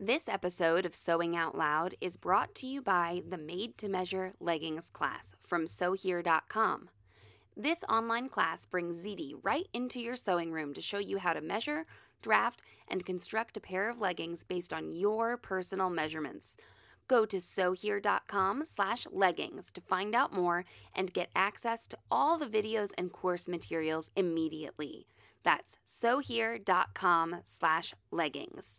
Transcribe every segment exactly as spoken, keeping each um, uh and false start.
This episode of Sewing Out Loud is brought to you by the Made to Measure Leggings class from sew here dot com. This online class brings Z D right into your sewing room to show you how to measure, draft, and construct a pair of leggings based on your personal measurements. Go to sew here dot com slash leggings to find out more and get access to all the videos and course materials immediately. That's sew here dot com slash leggings.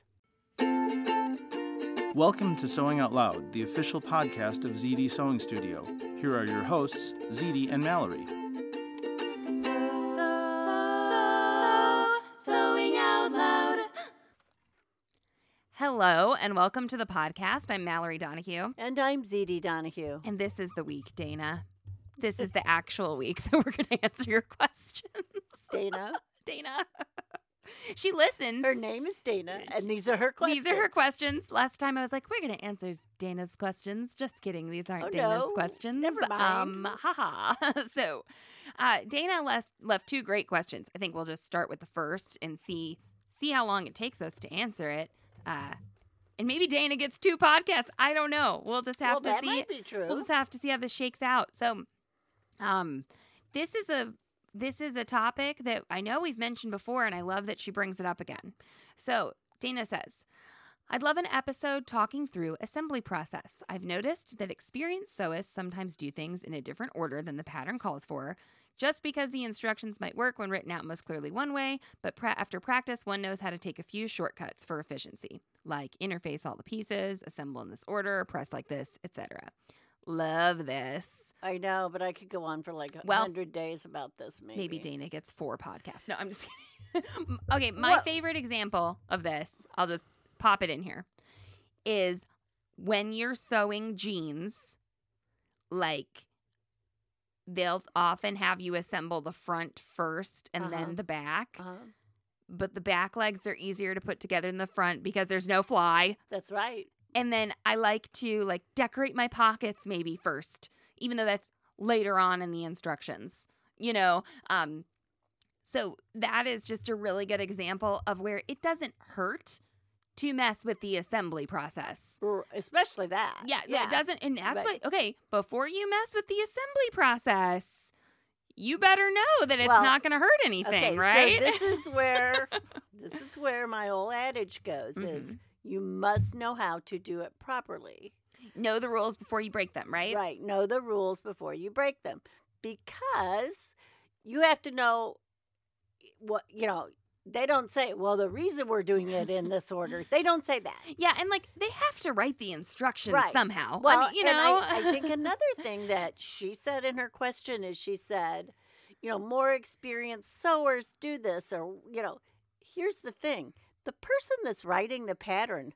Welcome to Sewing Out Loud, the official podcast of Z D Sewing Studio. Here are your hosts, Z D and Mallory. So, so, so, Sewing Out Loud. Hello, and welcome to the podcast. I'm Mallory Donahue. And I'm Z D Donahue. And this is the week, Dana. This is the actual week that we're going to answer your questions. Dana. Dana. She listens. Her name is Dana, and these are her questions. These are her questions. Last time I was like, we're going to answer Dana's questions. Just kidding. These aren't oh, Dana's no. questions. Never mind. Um, haha. So uh, Dana left, left two great questions. I think we'll just start with the first and see see how long it takes us to answer it. Uh, and maybe Dana gets two podcasts. I don't know. We'll just have well, to that see. might be true. We'll just have to see how this shakes out. So um, this is a This is a topic that I know we've mentioned before, and I love that she brings it up again. So, Dana says, I'd love an episode talking through assembly process. I've noticed that experienced sewists sometimes do things in a different order than the pattern calls for, just because the instructions might work when written out most clearly one way, but pra- after practice, one knows how to take a few shortcuts for efficiency, like interface all the pieces, assemble in this order, press like this, et cetera. Love this. I know, but I could go on for like a Well, hundred days about this. Maybe. Maybe Dana gets four podcasts. No, I'm just kidding. Okay, my What? favorite example of this, I'll just pop it in here, is when you're sewing jeans, like they'll often have you assemble the front first and Uh-huh. then the back. Uh-huh. But the back legs are easier to put together than the front because there's no fly. That's right. And then I like to like decorate my pockets maybe first, even though that's later on in the instructions, you know? Um, so that is just a really good example of where it doesn't hurt to mess with the assembly process. R- Especially that. Yeah, yeah. It doesn't. And that's Right. what, okay, before you mess with the assembly process, you better know that it's Well, not going to hurt anything, Okay, right? so this is where this is where my old adage goes: is Mhm. you must know how to do it properly. Know the rules before you break them, right? Right. Know the rules before you break them, because you have to know what you know. They don't say, well, the reason we're doing it in this order. They don't say that. Yeah, and like they have to write the instructions Right. somehow. Well, I mean, you and know. I, I think another thing that she said in her question is she said, you know, more experienced sewers do this, or, you know, here's the thing. The person that's writing the pattern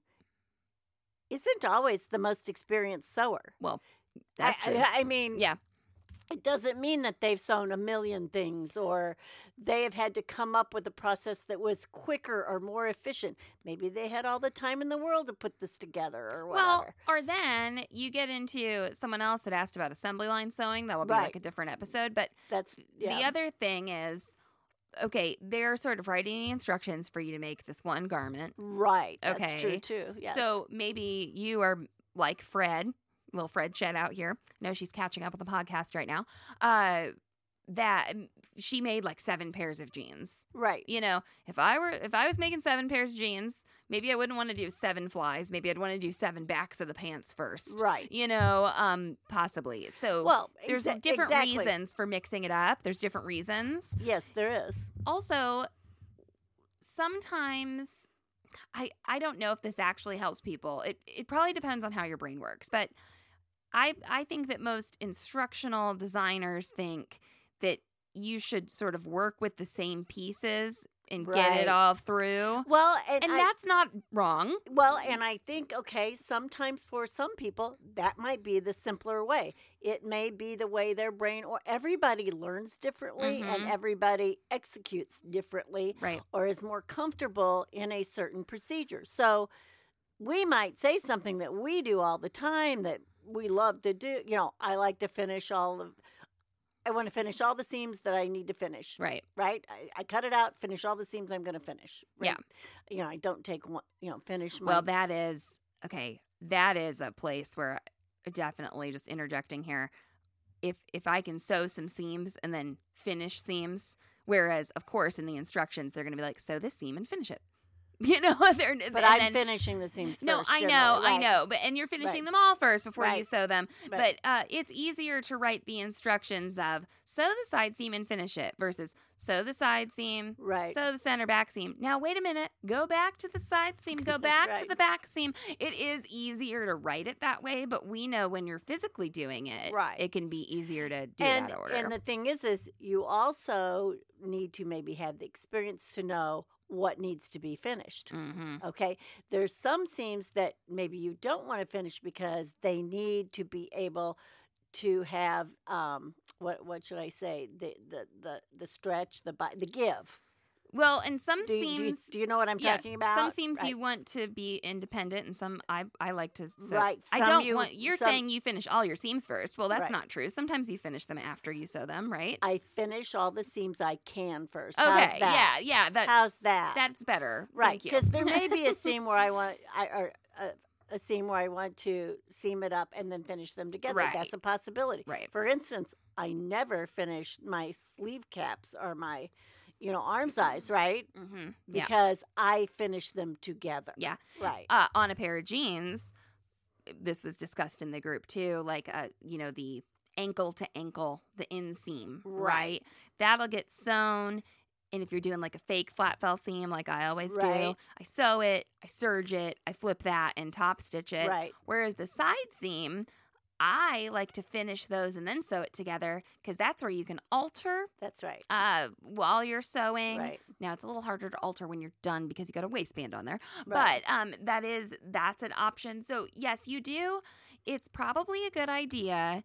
isn't always the most experienced sewer. Well, that's I, true. I, I mean, Yeah. it doesn't mean that they've sewn a million things or they have had to come up with a process that was quicker or more efficient. Maybe they had all the time in the world to put this together or Well, whatever. or then you get into someone else that asked about assembly line sewing. That'll be Right. like a different episode. But That's yeah. the other thing is, okay, they're sort of writing the instructions for you to make this one garment. Right. That's Okay. true too. Yes. So maybe you are like Fred, little Fred shout out here. No, she's catching up with the podcast right now. Uh, that she made like seven pairs of jeans. right. You know, if I were if I was making seven pairs of jeans, maybe I wouldn't want to do seven flies. Maybe I'd want to do seven backs of the pants first. Right. You know, um, possibly. So Well, there's exa- different exactly. reasons for mixing it up. There's different reasons. Yes, there is. Also, sometimes I I don't know if this actually helps people. It it probably depends on how your brain works, but I I think that most instructional designers think that you should sort of work with the same pieces and get Right. it all through. Well, and, And I, that's not wrong. well, and I think okay, sometimes for some people that might be the simpler way. It may be the way their brain or everybody learns differently and Mhm. everybody executes differently Right. or is more comfortable in a certain procedure. So we might say something that we do all the time that we love to do. You know, I like to finish all of I want to finish all the seams that I need to finish. Right. Right. I, I cut it out, finish all the seams I'm going to finish. Right? Yeah. You know, I don't take one, you know, finish my. Well, that is, okay, that is a place where definitely just interjecting here. If if I can sew some seams and then finish seams, whereas, of course, in the instructions, they're going to be like, sew this seam and finish it. You know, they're, but and I'm then, finishing the seams no, first. I know, generally, I right. know, but and you're finishing Right. them all first before you Right. sew them. Right. But uh, it's easier to write the instructions of sew the side seam and finish it versus sew the side seam, Right. sew the center back seam. Now wait a minute, go back to the side seam, go That's back to right. the back seam. It is easier to write it that way, but we know when you're physically doing it, Right. it can be easier to do and, that order. And the thing is, is you also need to maybe have the experience to know what needs to be finished. mm-hmm. Okay. There's some seams that maybe you don't want to finish because they need to be able to have um what what should I say the the the, the stretch the bi- the give. Well, and some Do, you- do, you, seams, do you know what I'm yeah, talking about? some seams Right. you want to be independent, and some I I like to. Sew. Right, I some don't you- want. You're some- saying you finish all your seams first. Well, that's Right. not true. Sometimes you finish them after you sew them, right? I finish all the seams I can first. Okay. How's that? Yeah. Yeah. That How's that? that's better. Right, Thank you. because there may be a seam where I want, I or a, a seam where I want to seam it up and then finish them together. Right. That's a possibility. Right. For instance, I never finish my sleeve caps or my, you know, arm size, right? Mm-hmm. Yeah. Because I finish them together. Yeah. Right. Uh, on a pair of jeans, this was discussed in the group too. Like, uh, you know, the ankle to ankle, the inseam, right? Right. That'll get sewn. And if you're doing like a fake flat fell seam, like I always do, Right. I sew it, I serge it, I flip that and top stitch it. Right. Whereas the side seam, I like to finish those and then sew it together because that's where you can alter That's right. uh, while you're sewing. Right. Now it's a little harder to alter when you're done because you got a waistband on there. Right. But um, that is that's an option. So yes, you do. It's probably a good idea.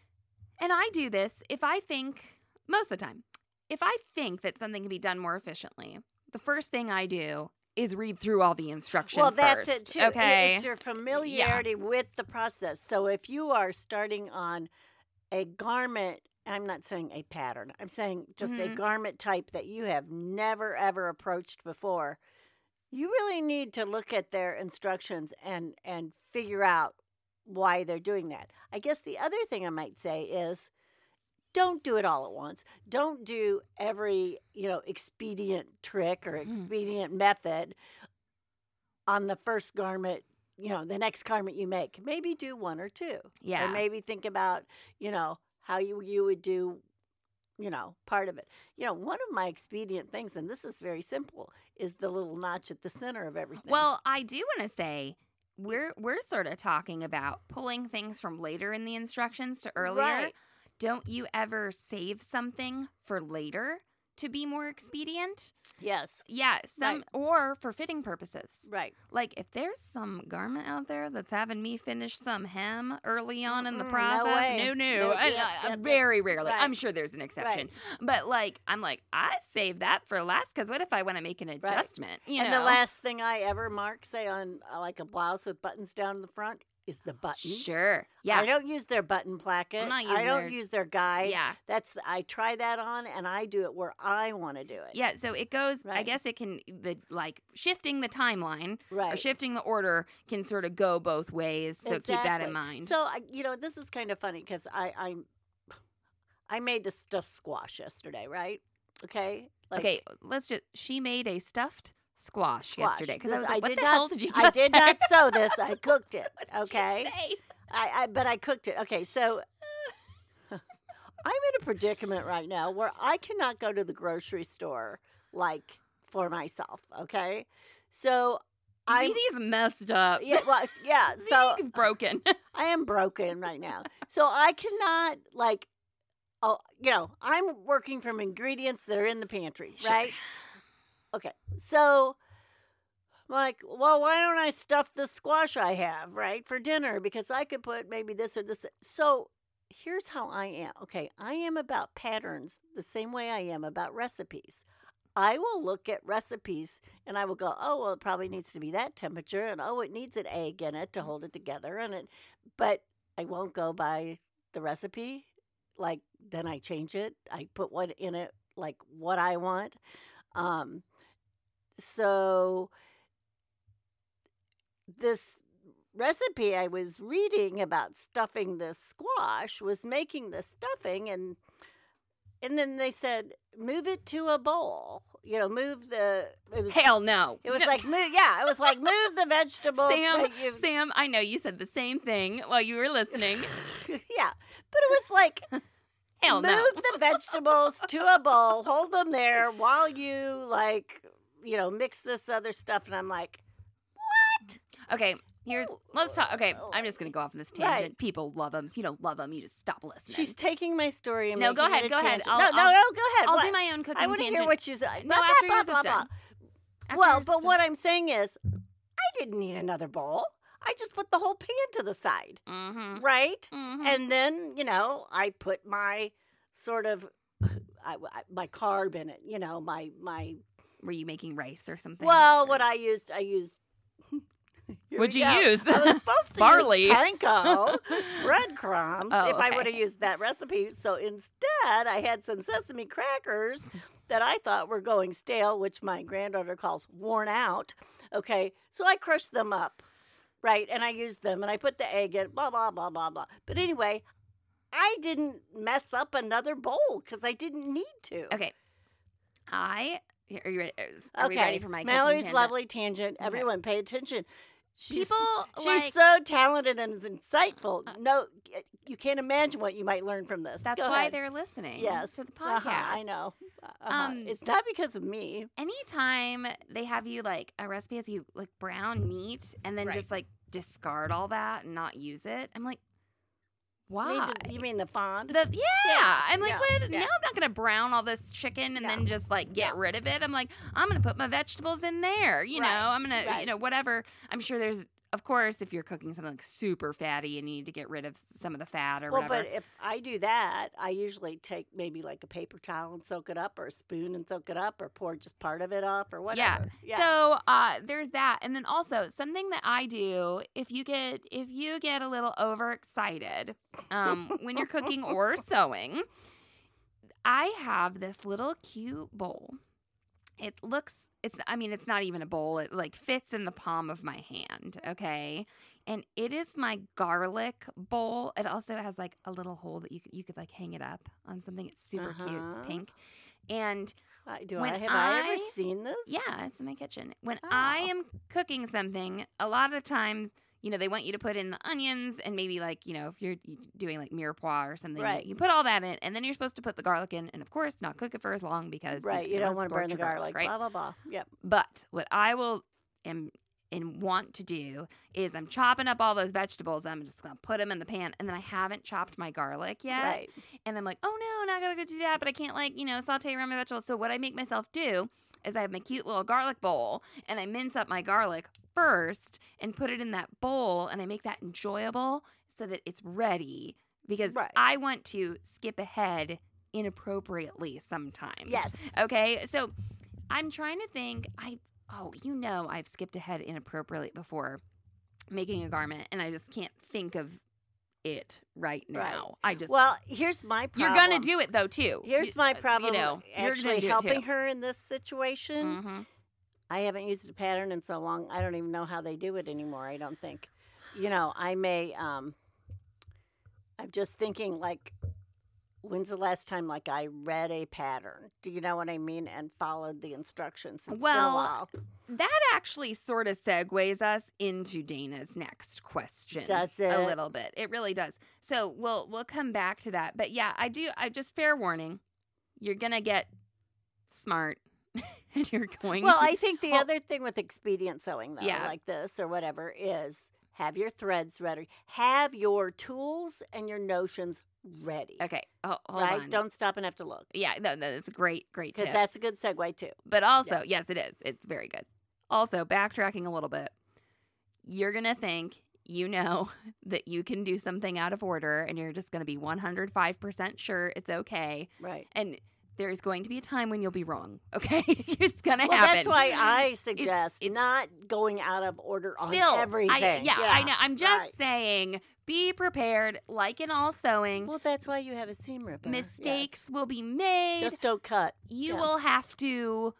And I do this if I think most of the time, if I think that something can be done more efficiently, the first thing I do is read through all the instructions Well, that's first. it too. It- Okay. It's your familiarity with the process. So if you are starting on a garment, I'm not saying a pattern, I'm saying just a Mhm. garment type that you have never, ever approached before, you really need to look at their instructions and, and figure out why they're doing that. I guess the other thing I might say is don't do it all at once. Don't do every, you know, expedient trick or Mhm. expedient method on the first garment, you know, the next garment you make. Maybe do one or two. Yeah. Or maybe think about, you know, how you, you would do, you know, part of it. You know, one of my expedient things, and this is very simple, is the little notch at the center of everything. Well, I do want to say we're we're sort of talking about pulling things from later in the instructions to earlier. Right. Don't you ever save something for later to be more expedient? Yes. Yeah, some Right. or for fitting purposes. Right. Like if there's some garment out there that's having me finish some hem early on in the Mm-mm, no process, way. no, no, No, I- yep, I- yep, yep. very rarely. Right. I'm sure there's an exception, but like I'm like I save that for last because what if I want to make an adjustment? You and know, the last thing I ever mark, say on uh, like a blouse with buttons down the front, is the buttons. sure, yeah, I don't use their button placket. not I using don't their- use their guide. yeah. That's I try that on and I do it where I want to do it. Yeah, so it goes. I Right. guess it can the like shifting the timeline or Right. shifting the order can sort of go both ways. So keep that in Exactly. mind. So I, you know, this is kind of funny because I I'm I made a stuffed squash yesterday, right? Okay. Like, okay, let's just. She made a stuffed squash, squash. yesterday because I This- was like, "What did the not, hell did you just I did say?" not sew this. I cooked it. What did you Okay. say? I, I but I cooked it. Okay, so I'm in a predicament right now where I cannot go to the grocery store like for myself. Okay, so I'm Zeddy's messed up. yeah, well, s- yeah. So Zeddy's broken. I am broken right now. So I cannot like, oh, you know, I'm working from ingredients that are in the pantry, Sure. right? Okay, so. I'm like, well, why don't I stuff the squash I have, right, for dinner? Because I could put maybe this or this. So here's how I am. Okay, I am about patterns the same way I am about recipes. I will look at recipes and I will go, oh, well, it probably needs to be that temperature, and oh, it needs an egg in it to hold it together, and it. But I won't go by the recipe. like then I change it. I put what in it, like what I want. Um, so this recipe I was reading about stuffing the squash was making the stuffing, and and then they said move it to a bowl. You know, move the. It was Hell no. It was like move. Yeah, it was like move the vegetables. Sam, that you- Sam, I know you said the same thing while you were listening. yeah, but it was like. Hell Move no. the vegetables to a bowl, hold them there while you, like, you know, mix this other stuff. And I'm like, Okay, here's, let's talk. Okay, I'm just going to go off on this tangent. Right. People love them. If you don't love them, you just stop listening. she's taking my story and No, making go it ahead, a go ahead. tangent. I'll- no, no, I'll- no, go ahead. I'll What? do my own cooking I want to tangent. hear what you said. No, Blah, after blah, yours blah, is blah, done. blah. After Well, yours is but done. what I'm saying is, I didn't need another bowl. I just put the whole pan to the side, Mm-hmm. right? Mm-hmm. And then, you know, I put my sort of, I, I, my carb in it, you know, my, my, Were you making rice or something? well, Or- what I used, I used. Here What'd we you go. use? I was supposed to Barley. use panko breadcrumbs Oh, if I okay. would have used that recipe. So instead, I had some sesame crackers that I thought were going stale, which my granddaughter calls worn out. Okay, so I crushed them up, right, and I used them, and I put the egg in, blah, blah, blah, blah, blah. But anyway, I didn't mess up another bowl because I didn't need to. Okay. I, here, are you ready? Are we Okay, ready for my cooking Mallory's tangent? lovely tangent. Okay. Everyone pay attention. She's, People she's like- so talented and is insightful. No, you can't imagine what you might learn from this. That's Go why ahead. they're listening yes to the Uh-huh, podcast. I know. Uh-huh. Um, it's not because of me. Anytime they have you like a recipe has you like brown meat and then Right. just like discard all that and not use it, I'm like, You why? mean the- you mean the fond? The, yeah. Yeah, I'm like, yeah, what? yeah. No, I'm not going to brown all this chicken and No. then just like get No. rid of it. I'm like, I'm going to put my vegetables in there. You know, Right, I'm going to, right. you know, whatever. I'm sure there's, of course, if you're cooking something like super fatty and you need to get rid of some of the fat or well, whatever. but if I do that, I usually take maybe like a paper towel and soak it up, or a spoon and soak it up, or pour just part of it off, or whatever. Yeah. So uh, there's that, and then also something that I do if you get if you get a little overexcited um, when you're cooking or sewing, I have this little cute bowl. It looks it's I mean it's not even a bowl. It like fits in the palm of my hand. Okay. And it is my garlic bowl. It also has like a little hole that you could you could like hang it up on something. It's super cute. It's Uh-huh. pink. And Uh, do when I have I, ever I- seen this? yeah, it's in my kitchen. When I Oh. am cooking something, a lot of the time, you know, they want you to put in the onions and maybe like, you know, if you're doing like mirepoix or something, Right. you put all that in and then you're supposed to put the garlic in and of course not cook it for as long because Right. You don't want to burn the scorch your garlic. right? Blah blah blah. Yep. But what I will am and want to do is I'm chopping up all those vegetables. I'm just gonna put them in the pan, and then I haven't chopped my garlic yet. Right. And I'm like, oh no, now I gotta go do that, but I can't like you know saute around my vegetables. So what I make myself do is I have my cute little garlic bowl, and I mince up my garlic first and put it in that bowl, and I make that enjoyable so that it's ready because Right. I want to skip ahead inappropriately sometimes. Yes. Okay, so I'm trying to think. I oh, you know, I've skipped ahead inappropriately before making a garment, and I just can't think of it right now. Right. I just Well, here's my you're problem. gonna do it though too. Here's You- my uh, problem. You know, you're actually gonna do helping it too. her in this situation. hmm I haven't used a pattern in so long. I don't even know how they do it anymore. I don't think. You know, I may. Um, I'm just thinking like, when's the last time like I read a pattern? Do you know what I mean? And followed the instructions. It's been a Well, while. That actually sort of segues us into Dana's next question. Does A it? little bit. It really does. So we'll we'll come back to that. But yeah, I do. I just fair warning. You're gonna get smart, and you're going Well, to. I think the well- other thing with expedient sewing, though, Yeah. like this or whatever, is have your threads ready. Have your tools and your notions ready. okay. Oh, hold right? on. Don't stop and have to look. Yeah, no, no, that's a great, great Because tip. that's a good segue, too. But also, yes, it is. It's very good. Also, backtracking a little bit, you're going to think you know that you can do something out of order and you're just going to be one hundred five percent sure it's okay. Right. And there's going to be a time when you'll be wrong, okay? It's going to well, happen. That's why I suggest it's, it's, not going out of order on still, everything. I, yeah, yeah, I know. I'm just right. saying, be prepared, like in all sewing. Well, that's why you have a seam ripper. Mistakes yes. will be made. Just don't cut. You yeah. will have to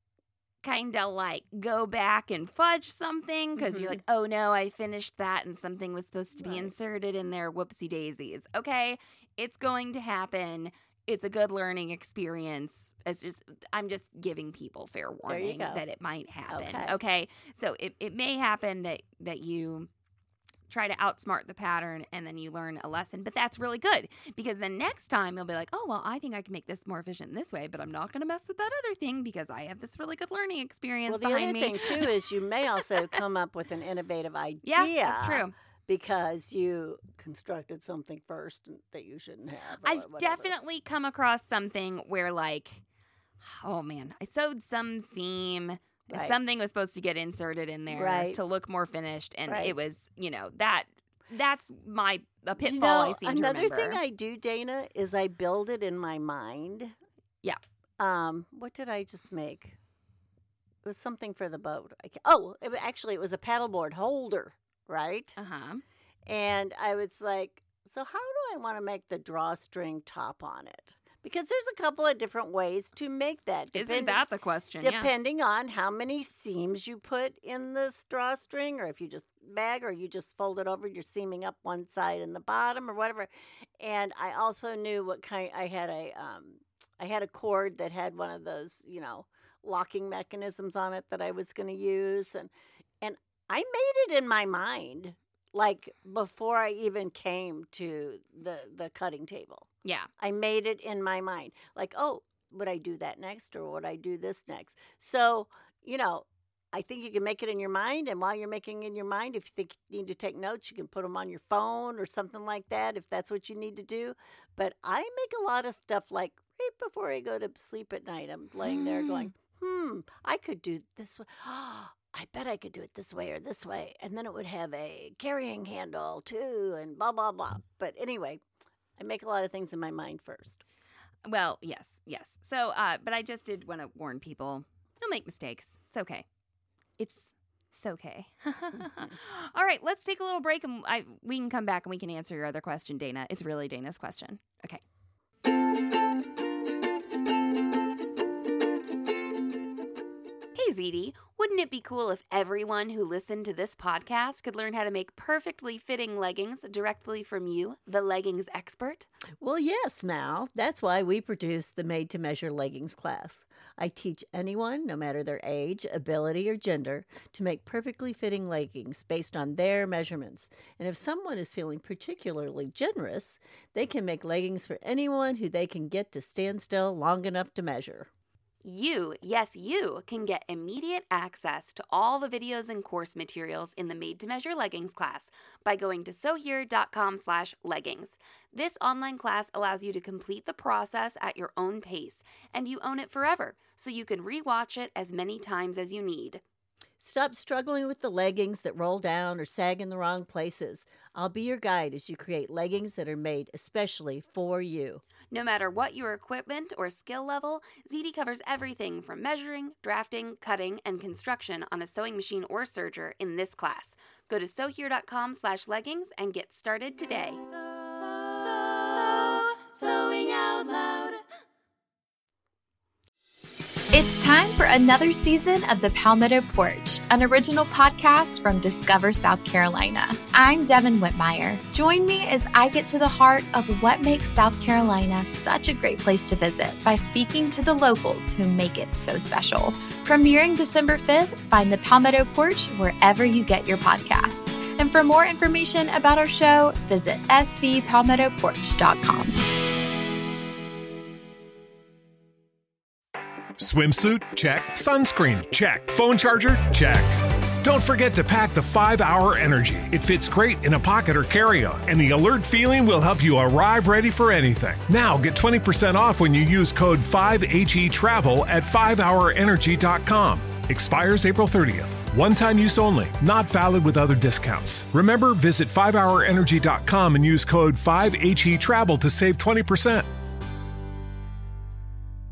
kind of like go back and fudge something because mm-hmm. you're like, oh no, I finished that and something was supposed to be right. inserted in there. Whoopsie daisies. Okay, it's going to happen. It's a good learning experience. It's just I'm just giving people fair warning that it might happen. Okay. okay? So it, it may happen that that you try to outsmart the pattern and then you learn a lesson. But that's really good because then next time you'll be like, oh, well, I think I can make this more efficient this way, but I'm not going to mess with that other thing because I have this really good learning experience well, the behind other me. thing, too, is you may also come up with an innovative idea. Yeah, that's true. Because you constructed something first that you shouldn't have. I've whatever. definitely come across something where, like, oh, man, I sewed some seam. And right. something was supposed to get inserted in there right. to look more finished. And right. it was, you know, that that's my a pitfall you know, I seem to remember. Another thing I do, Dana, is I build it in my mind. Yeah. Um, what did I just make? It was something for the boat. I, oh, it, actually, it was a paddleboard holder, right? Uh-huh. And I was like, so how do I want to make the drawstring top on it? Because there's a couple of different ways to make that. Isn't that the question? Depending yeah. on how many seams you put in the drawstring, or if you just bag, or you just fold it over, you're seaming up one side and the bottom, or whatever. And I also knew what kind. I had a, um, I had a cord that had one of those, you know, locking mechanisms on it that I was going to use, and and I made it in my mind, like before I even came to the the cutting table. Yeah. I made it in my mind. Like, oh, would I do that next or would I do this next? So, you know, I think you can make it in your mind. And while you're making it in your mind, if you think you need to take notes, you can put them on your phone or something like that if that's what you need to do. But I make a lot of stuff like right before I go to sleep at night. I'm laying there going, hmm, I could do this way. I bet I could do it this way or this way. And then it would have a carrying handle too and blah, blah, blah. But anyway, I make a lot of things in my mind first. Well, yes, yes. So, uh, but I just did want to warn people. You'll make mistakes. It's okay. It's it's okay. All right, let's take a little break and I, we can come back and we can answer your other question, Dana. It's really Dana's question. Okay. Hey, Z D, wouldn't it be cool if everyone who listened to this podcast could learn how to make perfectly fitting leggings directly from you, the leggings expert? Well, yes, Mal. That's why we produce the Made to Measure Leggings class. I teach anyone, no matter their age, ability, or gender, to make perfectly fitting leggings based on their measurements. And if someone is feeling particularly generous, they can make leggings for anyone who they can get to stand still long enough to measure. You, yes, you, can get immediate access to all the videos and course materials in the Made to Measure Leggings class by going to sewhere.com slash leggings. This online class allows you to complete the process at your own pace, and you own it forever, so you can rewatch it as many times as you need. Stop struggling with the leggings that roll down or sag in the wrong places. I'll be your guide as you create leggings that are made especially for you. No matter what your equipment or skill level, Z D covers everything from measuring, drafting, cutting, and construction on a sewing machine or serger in this class. Go to sewhere.com slash leggings and get started today. So, so, so, sewing out loud. It's time for another season of The Palmetto Porch, an original podcast from Discover South Carolina. I'm Devin Whitmire. Join me as I get to the heart of what makes South Carolina such a great place to visit by speaking to the locals who make it so special. Premiering December fifth, find The Palmetto Porch wherever you get your podcasts. And for more information about our show, visit s c palmetto porch dot com. Swimsuit? Check. Sunscreen? Check. Phone charger? Check. Don't forget to pack the five hour Energy. It fits great in a pocket or carry-on, and the alert feeling will help you arrive ready for anything. Now get twenty percent off when you use code five H E travel at five hour energy dot com. Expires April thirtieth. One-time use only. Not valid with other discounts. Remember, visit five hour energy dot com and use code five H E travel to save twenty percent.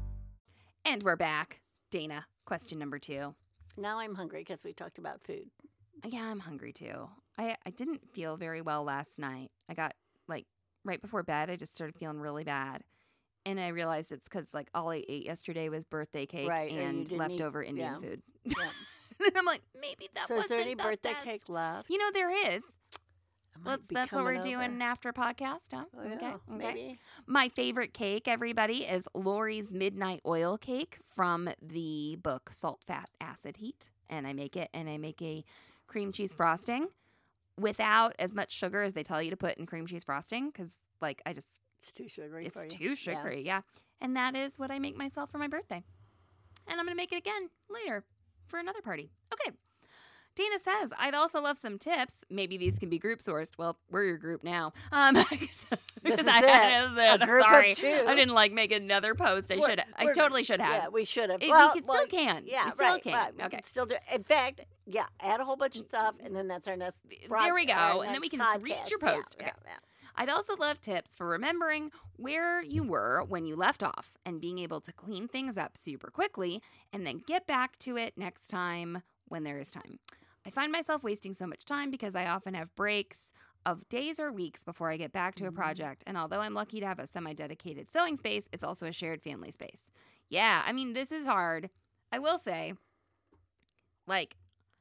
And we're back. Dana, question number two. Now I'm hungry because we talked about food. Yeah, I'm hungry too. I, I didn't feel very well last night. I got, like, right before bed, I just started feeling really bad. And I realized it's because, like, all I ate yesterday was birthday cake Right, or you and didn't leftover eat- Indian yeah. food. Yeah. And I'm like, maybe that so is wasn't there any the birthday best. cake left? You know, there is. I might Let's, be that's what we're coming over. doing after podcast, huh? Oh, yeah, okay. Okay. maybe. My favorite cake, everybody, is Lori's Midnight Oil Cake from the book Salt, Fat, Acid, Heat. And I make it, and I make a cream cheese frosting without as much sugar as they tell you to put in cream cheese frosting because, like, I just, It's too sugary it's for you. too Yeah. sugary, yeah. And that is what I make myself for my birthday. And I'm going to make it again later for another party. Okay. Dana says, I'd also love some tips. Maybe these can be group sourced. Well, we're your group now. Um, This is I, it. This is it. A group of Sorry. two. I didn't like make another post. I We're- should. I we're- totally should have. Yeah, we should have. It- well, we can, well, still can. Yeah, we still right, can. right. We Okay. can still do. In fact, yeah, add a whole bunch of stuff, and then that's our next. broad- There we go. our And then we next can just read podcast. your Yeah, post. yeah, Okay. yeah. I'd also love tips for remembering where you were when you left off and being able to clean things up super quickly and then get back to it next time when there is time. I find myself wasting so much time because I often have breaks of days or weeks before I get back to a project. And although I'm lucky to have a semi-dedicated sewing space, it's also a shared family space. Yeah, I mean, this is hard. I will say, like,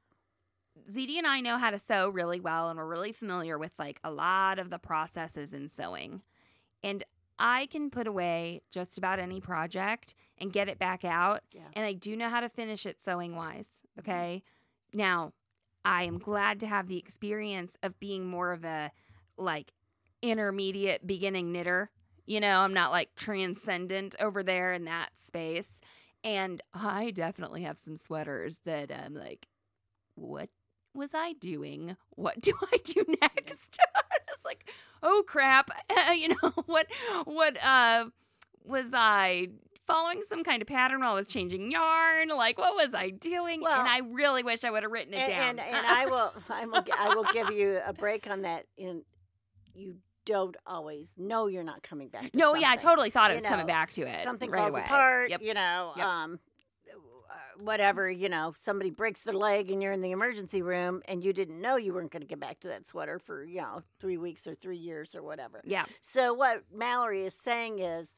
Z D and I know how to sew really well, and we're really familiar with, like, a lot of the processes in sewing. And I can put away just about any project and get it back out. Yeah. And I do know how to finish it sewing-wise, okay? Now, I am glad to have the experience of being more of a, like, intermediate beginning knitter. You know, I'm not, like, transcendent over there in that space. And I definitely have some sweaters that I'm like, what was I doing? What do I do next? It's like, oh, crap. you know, what, what, uh, was I following some kind of pattern while I was changing yarn? Like, what was I doing? Well, and I really wish I would have written it And, down. and, and I will, I will, I will give you a break on that. In you don't always know you're not coming back. To no, yeah, I something. totally thought it You was coming know, back to it. Something right falls away. apart. Yep. You know, Yep. um, uh, whatever. You know, somebody breaks their leg and you're in the emergency room and you didn't know you weren't going to get back to that sweater for you know three weeks or three years or whatever. Yeah. So what Mallory is saying is,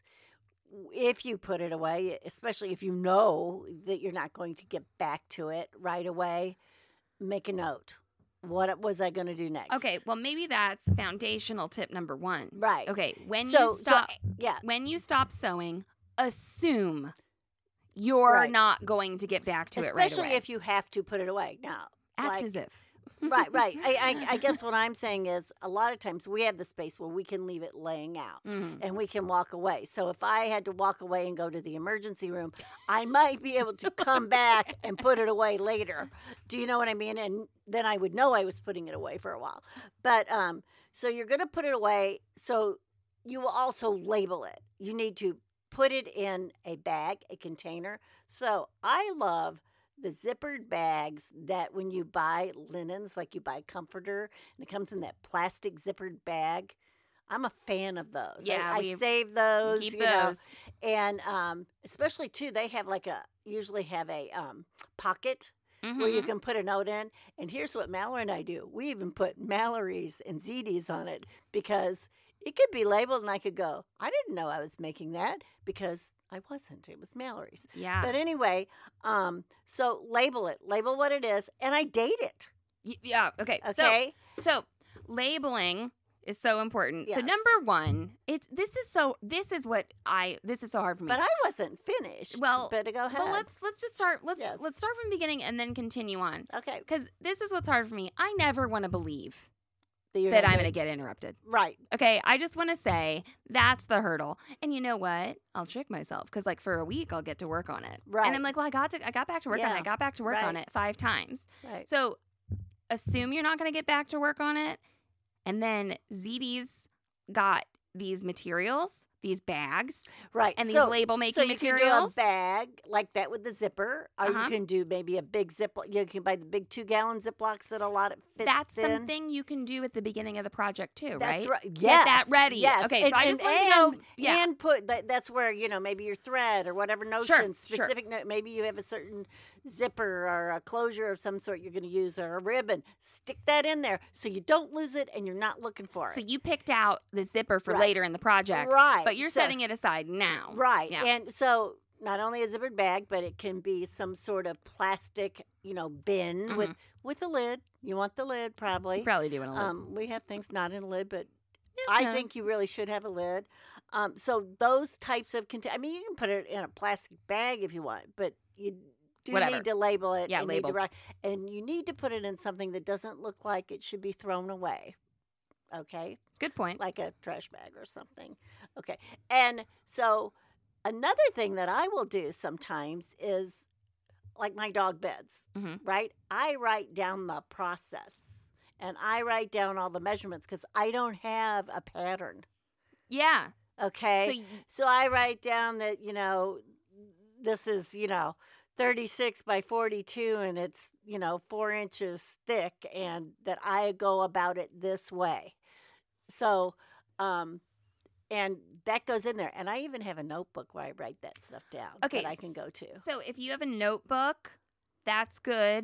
if you put it away, especially if you know that you're not going to get back to it right away, make a note. What was I going to do next? Okay, well, maybe that's foundational tip number one. Right. Okay, when So- you so, stop, yeah. when you stop sewing, assume you're Right. not going to get back to it right Especially away. if you have to put it away. Now, Act like, as if. right, right. I, I, I guess what I'm saying is a lot of times we have the space where we can leave it laying out Mhm. and we can walk away. So if I had to walk away and go to the emergency room, I might be able to come back and put it away later. Do you know what I mean? And then I would know I was putting it away for a while. But um, so you're going to put it away. So you will also label it. You need to put it in a bag, a container. So I love the zippered bags that when you buy linens, like you buy comforter, and it comes in that plastic zippered bag. I'm a fan of those. I- Yeah, I, we- save those. Keep you know, those. and um, especially too, they have like a usually have a um, pocket where you Mhm. can put a note in. And here's what Mallory and I do: we even put Mallory's and Z D's on it because it could be labeled, and I could go, I didn't know I was making that because I wasn't. It was Mallory's. Yeah. But anyway, um, so label it, label what it is, and I date it. Y- yeah. Okay. Okay. So, so labeling is so important. So Yes. number one, it's this is so this is what I this is so hard for me. But I wasn't finished. Well, but go ahead. Well, let's let's just start. Let's Yes. let's start from the beginning and then continue on. okay. Because this is what's hard for me. I never want to believe You're that not I'm going gonna- to get interrupted. right. Okay, I just want to say that's the hurdle. And you know what? I'll trick myself because, like, for a week I'll get to work on it. Right. And I'm like, well, I got to, I got back to work on it. Yeah. I got back to work on Right. it five times. Right. So assume you're not going to get back to work on it, and then Z D's got these materials these bags Right. and these so, label making so you materials. can do a bag like that with the zipper, or Uh-huh. you can do maybe a big zip. You can buy the big two gallon Ziplocs that a lot of fits That's in. something you can do at the beginning of the project too, That's right? right. Get Yes. that ready. Yes. Okay, and, so I and, just wanted and, to go. Yeah, And put that. That's where you know maybe your thread or whatever notion Sure, sure. specific. No, maybe you have a certain zipper or a closure of some sort you're going to use or a ribbon. Stick that in there so you don't lose it and you're not looking for so it. you picked out the zipper for Right. later in the project, Right. but you're So- setting it aside now. Right. Yeah. And so not only a zippered bag, but it can be some sort of plastic, you know, bin with with a lid. You want the lid probably. You probably do in a little. Um, we have things not in a lid, but Yeah, I no. think you really should have a lid. Um, so those types of contain. I mean, you can put it in a plastic bag if you want, but you do Whatever. need to label it. Yeah, and need to label. write- and you need to put it in something that doesn't look like it should be thrown away. Okay, Good point. like a trash bag or something. Okay, and so another thing that I will do sometimes is like my dog beds. Mhm. Right? I write down the process. And I write down all the measurements because I don't have a pattern. Yeah. Okay. So y- So I write down that, you know, this is, you know, thirty-six by forty-two and it's, you know, four inches thick and that I go about it this way. So, um, and that goes in there. And I even have a notebook where I write that stuff down Okay, that I can go to. So if you have a notebook, that's good.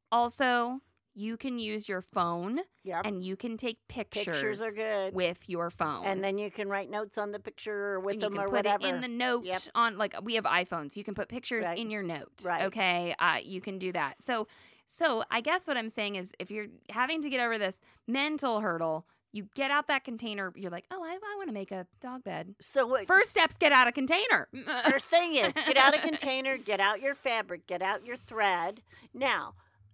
Also, you can use your phone Yep. and you can take pictures, Pictures are good. with your phone. And then you can write notes on the picture or with and you them can or put whatever. it in the note Yep. on, like, we have iPhones. You can put pictures Right. in your note. Right. Okay. Uh, you can do that. So, so I guess what I'm saying is if you're having to get over this mental hurdle, you get out that container. You're like, oh, I, I want to make a dog bed. So what? First steps, get out a container. First thing is get out a container, get out your fabric, get out your thread. Now,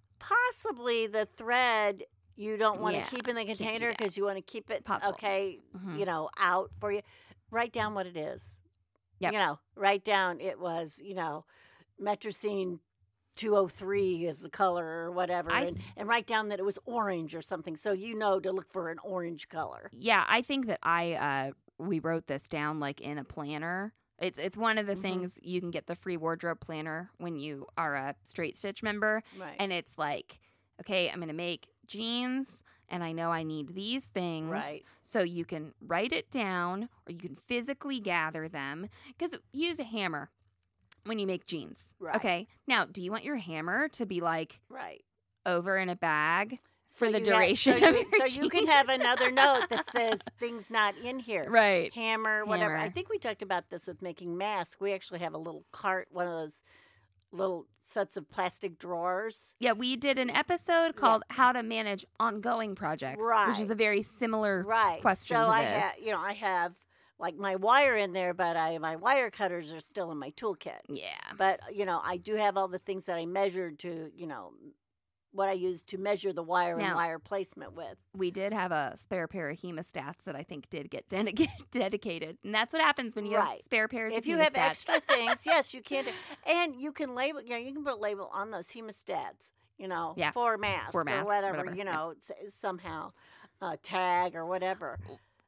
possibly the thread you don't want to Yeah, keep in the can't do container that. because you want to keep it Possible. okay, Mhm. you know, out for you. Write down what it is. Yep. You know, write down it was, you know, Metrocene two oh three is the color or whatever, I- and, and write down that it was orange or something so you know to look for an orange color. Yeah, I think that I uh we wrote this down like in a planner. It's it's one of the Mhm. things you can get the free wardrobe planner when you are a Straight Stitch member, Right. and it's like, okay, I'm going to make jeans and I know I need these things. Right. So you can write it down or you can physically gather them cuz use a hammer when you make jeans. Right. Okay? Now, do you want your hammer to be like right. over in a bag for So the you have- duration so of you, your so you can have jeans? another note that says things not in here. Right. Hammer, whatever. I Hammer. think we talked about this with making masks. We actually have a little cart, one of those little sets of plastic drawers. Yeah, we did an episode called "How to Manage Ongoing Projects," which is Right. a very similar Right. question so to I this. ha- you know, I have like my wire in there, but I my wire cutters are still in my toolkit. Yeah, But you know, I do have all the things that I measured to, you know, what I use to measure the wire and Now- wire placement with. we did have a spare pair of hemostats that I think did get den- dedicated, and that's what happens when you have Right. spare pairs If of you hemostats. have extra things, yes, you can. do- And you can label, you know, you can put a label on those hemostats, you know, Yeah, for masks for or masks, whatever, whatever, you yeah. know, s- somehow uh, tag or whatever.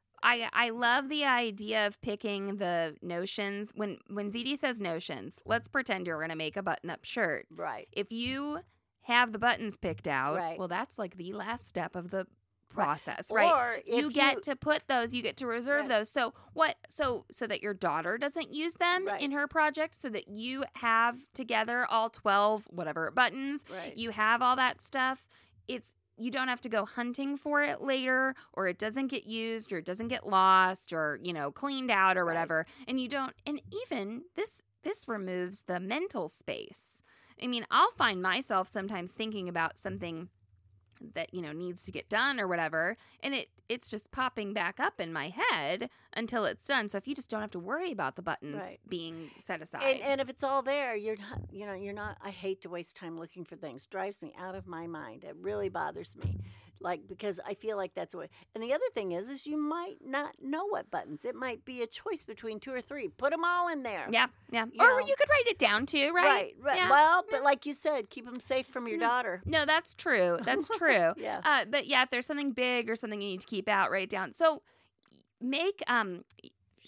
I I love the idea of picking the notions. When when Z D says notions, let's pretend you're going to make a button-up shirt. Right. If you have the buttons picked out, Right. well, that's like the last step of the Right. process, right? Or if you get to put those, you get to reserve Right. those. So what? So so that your daughter doesn't use them Right. in her project, so that you have together all twelve whatever buttons. Right. You have all that stuff. It's you don't have to go hunting for it later, or it doesn't get used, or it doesn't get lost, or you know cleaned out, or Right. whatever. And you don't. And even this this removes the mental space. I mean, I'll find myself sometimes thinking about something that you know needs to get done or whatever, and it it's just popping back up in my head until it's done. So if you just don't have to worry about the buttons Right. being set aside, And, and if it's all there, you're not, you know, you're not, I hate to waste time looking for things. Drives me out of my mind. It really bothers me. Like, because I feel like that's what, and the other thing is, is you might not know what buttons. It might be a choice between two or three. Put them all in there. yeah, yeah, you or know. you could write it down too, right? Right. right. Yeah. Well, but like you said, keep them safe from your No. daughter. No, that's true. That's true. Yeah. Uh, but yeah, if there's something big or something you need to keep out, write it down. So make um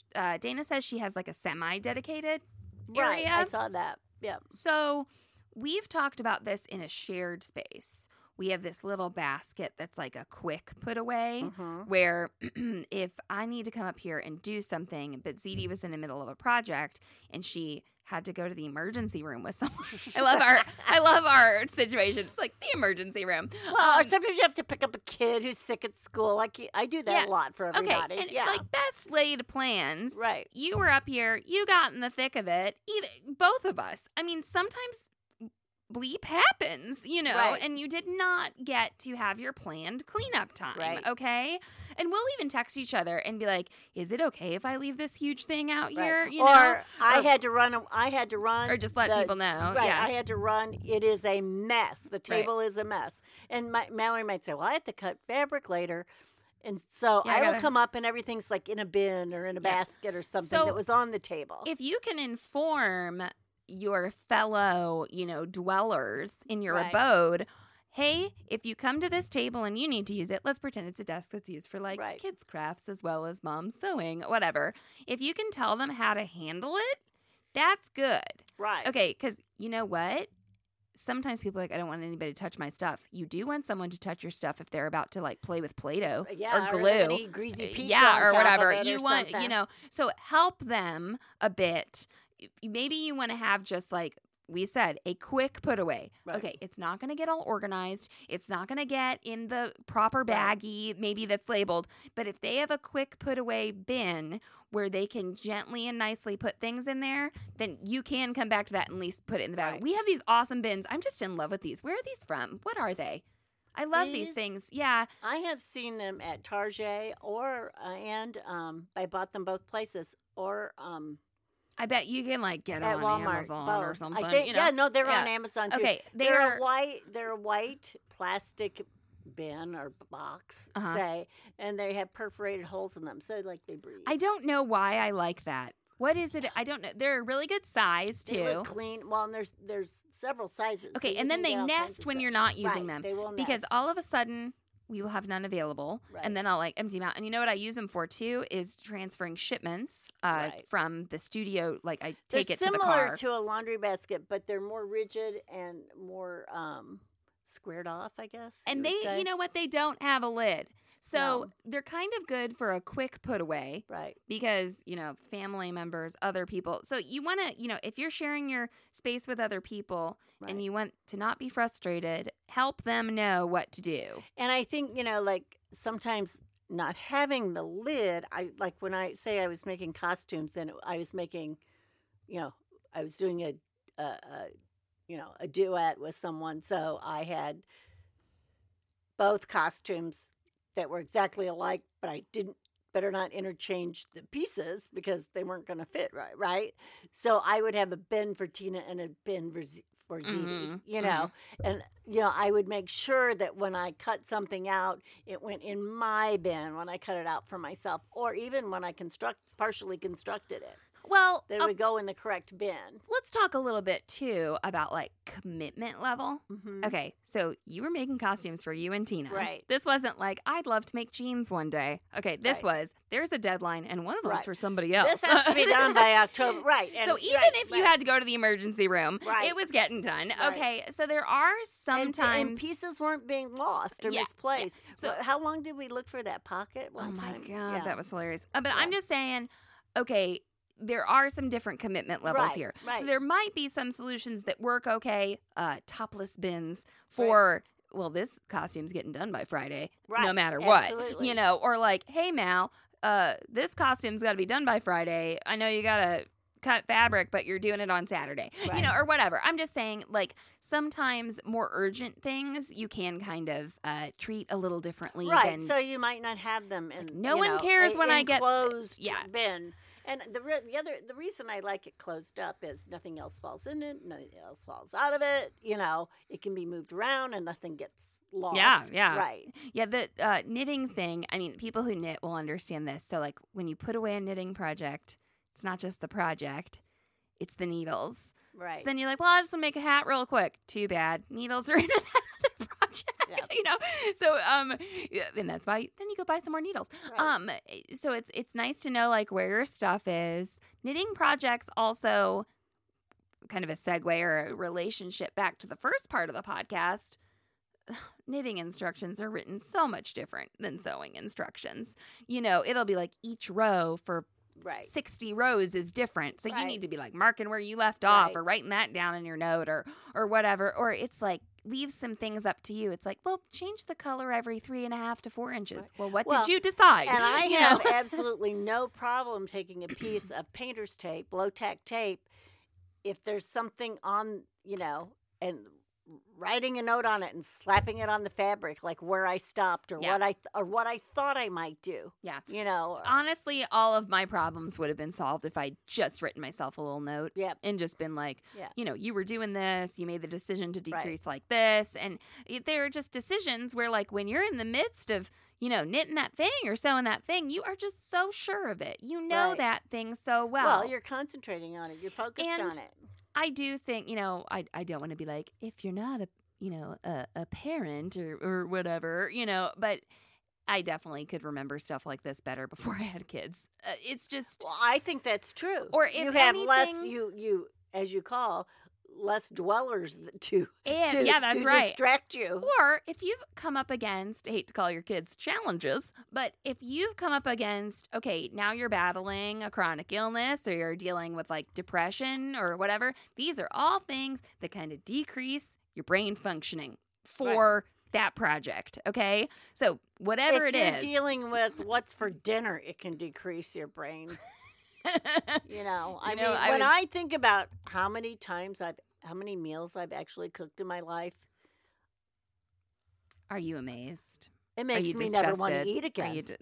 uh, Dana says she has like a semi-dedicated Right. area. I saw that. Yeah. So we've talked about this in a shared space. We have this little basket that's like a quick put away Mhm. where if I need to come up here and do something, but Z D was in the middle of a project and she had to go to the emergency room with someone. I love our I love our situation. It's like the emergency room. Well, or Um, sometimes you have to pick up a kid who's sick at school. Like y- I do that Yeah. a lot for everybody. okay, and yeah. like best laid plans. right. You were up here, you got in the thick of it. Either both of us. I mean, sometimes bleep happens, you know, Right. and you did not get to have your planned cleanup time, Right. okay? And we'll even text each other and be like, "Is it okay if I leave this huge thing out Right. here?" You or know, I Or- had to run. a- I had to run. or just let the- people know. Right. Yeah, I had to run. It is a mess. The table is a mess. And my, Mallory might say, "Well, I have to cut fabric later." And so Yeah, I I, will gotta- come up and everything's like in a bin or in a Yeah. basket or something So that was on the table. if you can inform your fellow, you know, dwellers in your Right. abode, hey, if you come to this table and you need to use it, let's pretend it's a desk that's used for like Right. kids' crafts as well as mom's sewing, whatever. If you can tell them how to handle it, that's good. right. Okay, because you know what? Sometimes people are like, I don't want anybody to touch my stuff. You do want someone to touch your stuff if they're about to like play with Play-Doh Yeah, or they're gonna glue. eat greasy Uh, pizza yeah, on or top of whatever. it or You want, you something. know, so help them a bit. Maybe you want to have just like we said, a quick put away. Right. Okay, it's not going to get all organized. It's not going to get in the proper Right. baggie, maybe that's labeled. But if they have a quick put away bin where they can gently and nicely put things in there, then you can come back to that and at least put it in the bag. Right. We have these awesome bins. I'm just in love with these. Where are these from? What are they? I love these, These? things. Yeah. I have seen them at Target or uh, and um, I bought them both places or um, I bet you can like get at on Walmart. Amazon both. or something. I think, you know? yeah, no, they're on Yeah. Amazon too. Okay, they they're are- a white. They're a white plastic bin or box, Uh-huh. say, and they have perforated holes in them, so like they breathe. I don't know why I like that. What is it? I don't know. They're a really good size They too. look clean. Well, and there's there's several sizes. so Okay, you and then can they get all kinds nest of when stuff. you're not using Right, them. They will Because nest. all of a sudden we will have none available, Right. and then I'll like empty them out. And you know what I use them for too is transferring shipments uh, Right. from the studio. Like I They're take it to the similar car. to a laundry basket, but they're more rigid and more um, squared off, I guess. and you they, would say. you know what? They don't have a lid, so No. they're kind of good for a quick put away. right. Because, you know, family members, other people. So you want to, you know, if you're sharing your space with other people Right. and you want to not be frustrated, help them know what to do. And I think, you know, like sometimes not having the lid, I like when I say I was making costumes and I was making, you know, I was doing a, a, a you know, a duet with someone. So I had both costumes that were exactly alike, but I didn't, better not interchange the pieces because they weren't going to fit right, right? So I would have a bin for Tina and a bin for Z- for Z D, Mhm, you know, and you know I would make sure that when I cut something out, it went in my bin when I cut it out for myself, or even when I construct partially constructed it, Well, that it uh, would go in the correct bin. let's talk a little bit too about like commitment level. Mm-hmm. Okay, so you were making costumes for you and Tina. Right. This wasn't like, I'd love to make jeans one day. Okay, this Right. was, there's a deadline and one of them's Right. for somebody else. This has to be done by October, right? And, So even right, if you right. had to go to the emergency room, Right. it was getting done. Right. Okay, so there are And- sometimes and, pieces weren't being lost or Yeah, yeah. misplaced. So- So how long did we look for that pocket? One Oh my time? god, Yeah. that was hilarious. Uh, but I'm Yeah. just saying, okay, there are some different commitment levels Right, here. So right. there might be some solutions that work okay. Uh, topless bins for well, this costume's getting done by Friday, no Right, matter what, absolutely. you know, or like, hey Mal, uh, this costume's got to be done by Friday. I know you gotta cut fabric, but you're doing it on Saturday, you Right. know, or whatever. I'm just saying, like, sometimes more urgent things you can kind of uh, treat a little differently Right. than So you might not have them in. no you one know, cares a when I get- enclosed yeah. bin. And the re- the other the reason I like it closed up is nothing else falls in it, nothing else falls out of it. You know, it can be moved around and nothing gets lost. Yeah, yeah. Right. Yeah, the uh, knitting thing, I mean, people who knit will understand this. So, like, when you put away a knitting project, it's not just the project, it's the needles. Right. So then you're like, well, I just want to make a hat real quick. Too bad. Needles are in that other project. Yeah. You know, so um, yeah, and that's why then you go buy some more needles. Right. Um, so it's it's nice to know like where your stuff is. Knitting projects also kind of a segue or a relationship back to the first part of the podcast. Knitting instructions are written so much different than sewing instructions. You know, it'll be like each row for Right. sixty rows is different. So Right. you need to be like marking where you left off Right. or writing that down in your note or or whatever. Or it's like leave some things up to you. It's like, well, change the color every three and a half to four inches. Right. Well, what Well, did you decide? And I You have know? absolutely no problem taking a piece of painter's tape, low tack tape, if there's something on, you know, and writing a note on it and slapping it on the fabric, like where I stopped or Yeah. what I th- or what I thought I might do. Yeah. You know. or- Honestly, all of my problems would have been solved if I'd just written myself a little note Yep. and just been like, Yeah. you know, you were doing this, you made the decision to Right. decrease like this. And it, there are just decisions where, like, when you're in the midst of, you know, knitting that thing or sewing that thing, you are just so sure of it. You know Right. that thing so well. Well, you're concentrating on it. You're focused And on it. I do think, you know, I, I don't want to be like, if you're not a, you know, a, a parent or, or whatever, you know, but I definitely could remember stuff like this better before I had kids. Uh, it's just, Well, I think that's true. Or if you have less, anything- you you as you call, less dwellers th- to and to, yeah, that's to right. distract you. Or if you've come up against, I hate to call your kids challenges, but if you've come up against, okay, now you're battling a chronic illness or you're dealing with like depression or whatever, these are all things that kind of decrease your brain functioning for that project. Okay. So whatever if it you're is. dealing with what's for dinner, it can decrease your brain. You know, I You know, mean, I when was- I think about how many times I've, how many meals I've actually cooked in my life, Are you amazed? it Are makes you me never want to disgusted? eat Are again. you di-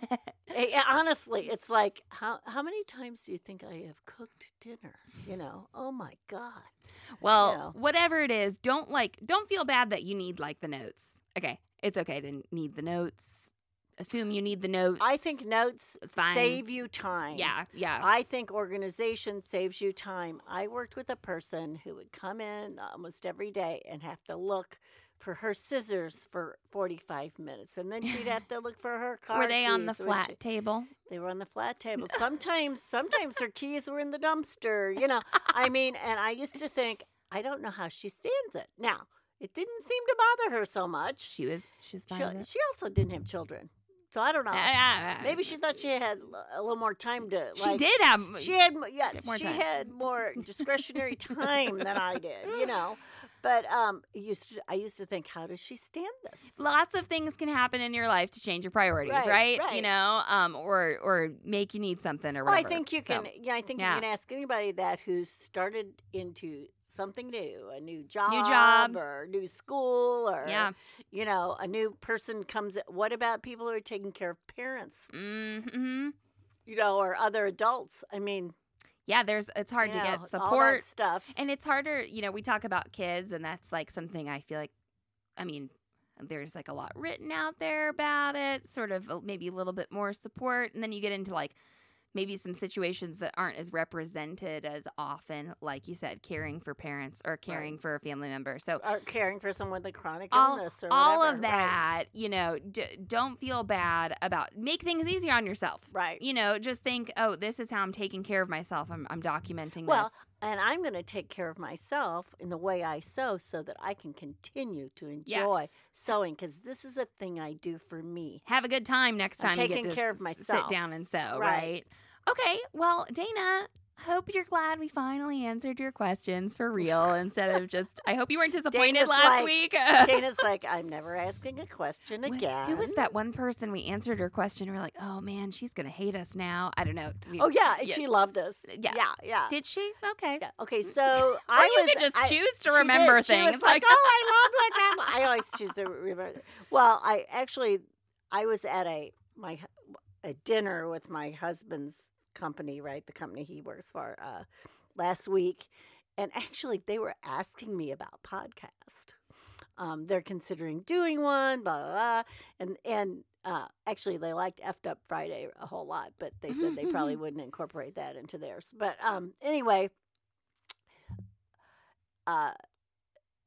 Eh, eh, honestly, it's like how how many times do you think I have cooked dinner? You know, oh my god. Well, Yeah. whatever it is, don't like don't feel bad that you need like the notes. Okay. It's okay to need the notes. Assume you need the notes. I think notes It's fine. save you time. Yeah, yeah. I think organization saves you time. I worked with a person who would come in almost every day and have to look for her scissors for forty-five minutes. And then she'd have to look for her car Were they on the keys when flat she- table? They were on the flat table. Sometimes, sometimes her keys were in the dumpster, you know. I mean, and I used to think, I don't know how she stands it. Now, it didn't seem to bother her so much. She was she's She, fine with it. she also didn't have children. So I don't know. Ah, Maybe she thought she had a little more time to, she like, did have she had mo- yes, more she time. had more discretionary time than I did, you know. But um, it used to, I used to think, how does she stand this? lots of things can happen in your life to change your priorities, right? Right, You right. know, um, or or make you need something or Well, I whatever. think you So, can. Yeah, I think yeah. you can ask anybody that who's started into something new, a new job, job. or new school, or Yeah. you know, a new person comes. What about people who are taking care of parents, Mm-hmm. you know, or other adults? I mean, Yeah, there's it's hard you to know, get all that support. stuff. And it's harder, you know, we talk about kids, and that's like something I feel like, I mean, there's like a lot written out there about it, sort of uh, maybe a little bit more support. And then you get into like maybe some situations that aren't as represented as often, like you said, caring for parents or caring Right. for a family member. So Or caring for someone with a chronic all, illness, or all whatever. of that, you know, d- don't feel bad about, make things easier on yourself. Right. right. You know, just think, oh, this is how I'm taking care of myself. I'm, I'm documenting Well, this. And I'm going to take care of myself in the way I sew so that I can continue to Yeah. enjoy sewing, because this is a thing I do for me. Have a good time next I'm time you get taking to care of s- myself. sit down and sew, right? Right. Okay, well, Dana, hope you're glad we finally answered your questions for real instead of just, I hope you weren't disappointed Dana's last like- week. Dana's like, I'm never asking a question Wh- again. Who was that one person we answered her question? We're like, oh man, she's going to hate us now. I don't know. We- Oh, yeah, and she loved us. Yeah. Yeah, yeah. Did she? Okay. Yeah. Okay, so Or I you was, could just I- choose to she remember did. She things. was like, Like- oh, I love my grandma. I always choose to remember. Well, I actually, I was at a my hu- a dinner with my husband's company, right? The company he works for, uh, last week, and actually they were asking me about podcast. Um, they're considering doing one, blah blah, blah. and and uh, actually they liked Effed Up Friday a whole lot, but they said they probably wouldn't incorporate that into theirs. But um, anyway, uh,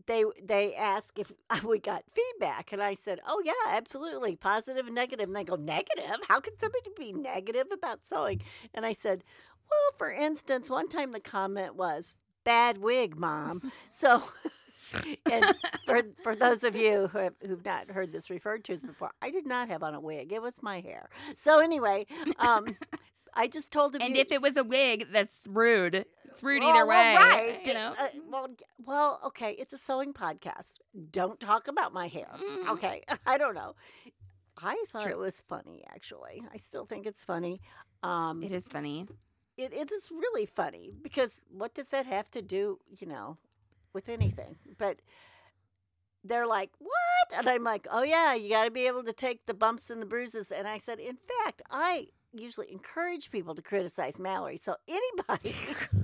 they they ask if we got feedback, and I said, "Oh yeah, absolutely, positive and negative." And they go, "Negative? How can somebody be negative about sewing?" And I said, "Well, for instance, one time the comment was bad wig, Mom." So, and for for those of you who have who've not heard this referred to as before, I did not have on a wig; it was my hair. So anyway, um, I just told him. And you, if it was a wig, that's rude. It's rude well, either way. well, right? You know. Uh, well, well, okay. It's a sewing podcast. Don't talk about my hair. Mm. Okay, I don't know. I thought True. it was funny. Actually, I still think it's funny. Um, It is funny. it, it is really funny because what does that have to do, you know, with anything? But they're like, "What?" And I'm like, "Oh yeah, you got to be able to take the bumps and the bruises." And I said, "In fact, I usually encourage people to criticize Mallory. So anybody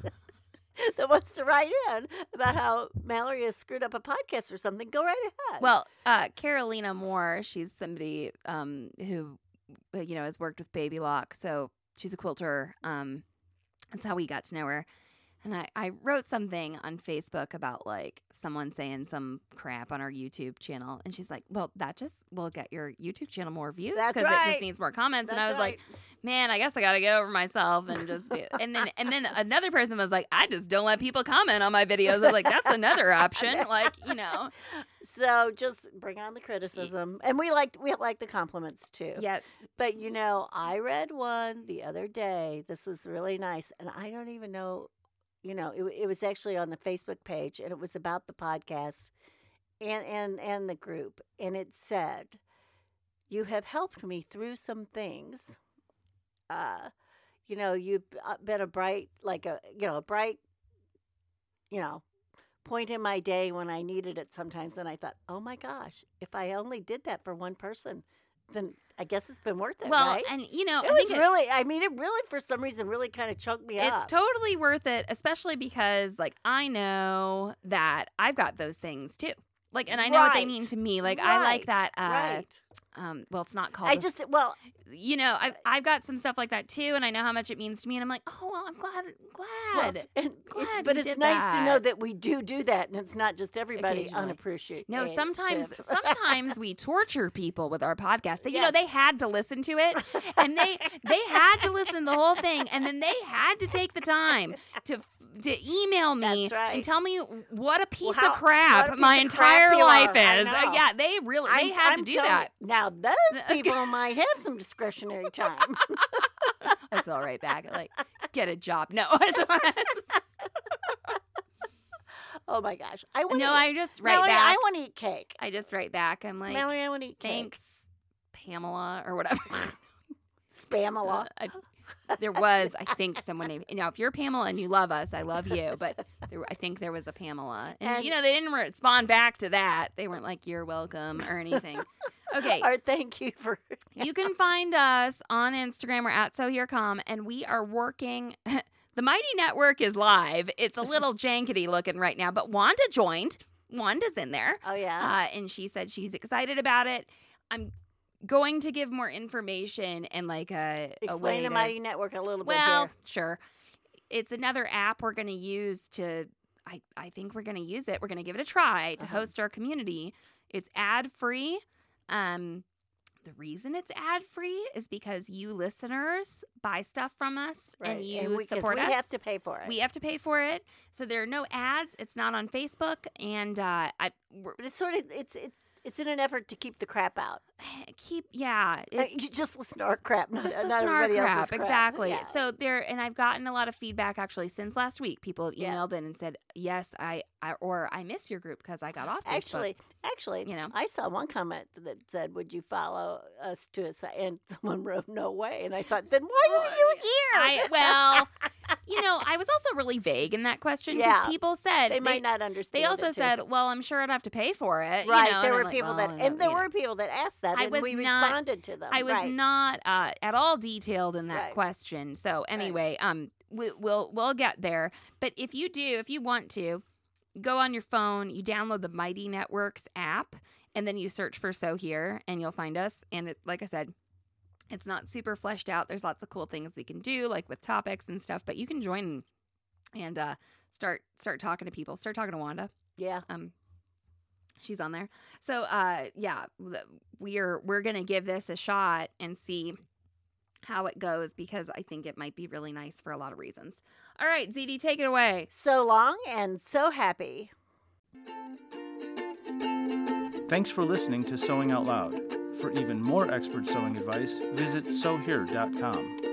that wants to write in about how Mallory has screwed up a podcast or something, go right ahead." Well, uh, Carolina Moore, she's somebody um, who, uh, you know, has worked with Baby Lock. So she's a quilter. Um, that's how we got to know her. And I, I wrote something on Facebook about like someone saying some crap on our YouTube channel. And she's like, well, that just will get your YouTube channel more views That's because it right. just needs more comments. and I That's was like, man, I guess I got to get over myself and just be. And then and then another person was like, I just don't let people comment on my videos. I was like, that's another option. Like, you know. So just bring on the criticism. And we like we like the compliments too. Yeah. But you know, I read one the other day. This was really nice. And I don't even know, you know, it, it was actually on the Facebook page, and it was about the podcast and, and, and the group. And it said, "You have helped me through some things. Uh, you know, you've been a bright, like a, you know, a bright, you know, point in my day when I needed it sometimes." And I thought, oh my gosh, if I only did that for one person, then I guess it's been worth it, Well, right? and you know, It I was think it- really, I mean, it really, for some reason, really kind of choked me it's up. totally worth it, especially because like I know that I've got those things too. Like, and I know what they Right. mean to me. Like, I like Right. that. Uh, right. Um, well, it's not called. I a just, well, you know, I've, I've got some stuff like that too, and I know how much it means to me, and I'm like, oh, well, I'm glad, well, glad. and it's, glad but we it's did nice to know that. that we do do that, and it's not just everybody Occasionally. unappreciative. No, sometimes, sometimes we torture people with our podcast. They, You know, Yes. they had to listen to it, and they they had to listen to the whole thing, and then they had to take the time to to email me That's right. and tell me what a piece how- of crap what a my piece of crap entire you life are. I is. Uh, know. yeah, they really they I'm- had I'm to do telling that. you, now, those people might have some discretionary time. That's all right, back. Like, get a job. No, it's Oh my gosh, I want. no, I just write Mallory, back. I want to eat cake. I just write back. I'm like, Mallory, I want to eat cake. thanks, Pamela, or whatever. Spamela. Uh, I, there was, I think, someone named. Now, if you're Pamela and you love us, I love you. But there, I think there was a Pamela, and, And- you know they didn't respond back to that. They weren't like "you're welcome" or anything. Okay, Or thank you for. you can find us on Instagram or at So Here Come, and we are working. The Mighty Network is live. It's a little jankety looking right now, but Wanda joined. Wanda's in there. Oh yeah. Uh, and she said she's excited about it. I'm going to give more information and like a, a way Explain the to- Mighty Network a little Well, bit sure. It's another app we're going to use to. I I think we're going to use it. We're going to give it a try to Uh-huh. host our community. It's ad free. Um, the reason it's ad free is because you listeners buy stuff from us here. Right. and you we, 'cause support we us. have to pay for it. We have to pay for it, so there are no ads. It's not on Facebook, and uh, I we're, but it's sort of it's it's it's in an effort to keep the crap out. keep yeah. Uh, It, you just listen to our crap, not, just not listen to our everybody crap, else's crap. exactly. Yeah. So there, and I've gotten a lot of feedback actually since last week. People have Yeah. emailed in and said, "Yes, I, I or I miss your group because I got off Facebook." Actually, actually, you know. I saw one comment that said, "Would you follow us to a site?" And someone wrote, "No way." And I thought, then why were you here? I well, you know, I was also really vague in that question because Yeah. people said they might not understand. They also it, too. said, "Well, I'm sure I'd have to pay for it." you right. know, there and were I'm like, people well, that, I know, and there you know. were people that asked that, I and was we not- responded to them. I was right. not uh, at all detailed in that Right. question. So anyway, um, we, we'll we'll get there. But if you do, if you want to, go on your phone, you download the Mighty Networks app, and then you search for So Here, and you'll find us. And it, like I said, it's not super fleshed out. There's lots of cool things we can do, like with topics and stuff. But you can join and uh, start start talking to people. Start talking to Wanda. Yeah. Um, She's on there. So, uh, yeah, we're we're gonna give this a shot and see how it goes, because I think it might be really nice for a lot of reasons. All right, Z D, take it away. So long and so happy. Thanks for listening to Sewing Out Loud. For even more expert sewing advice, visit sew here dot com.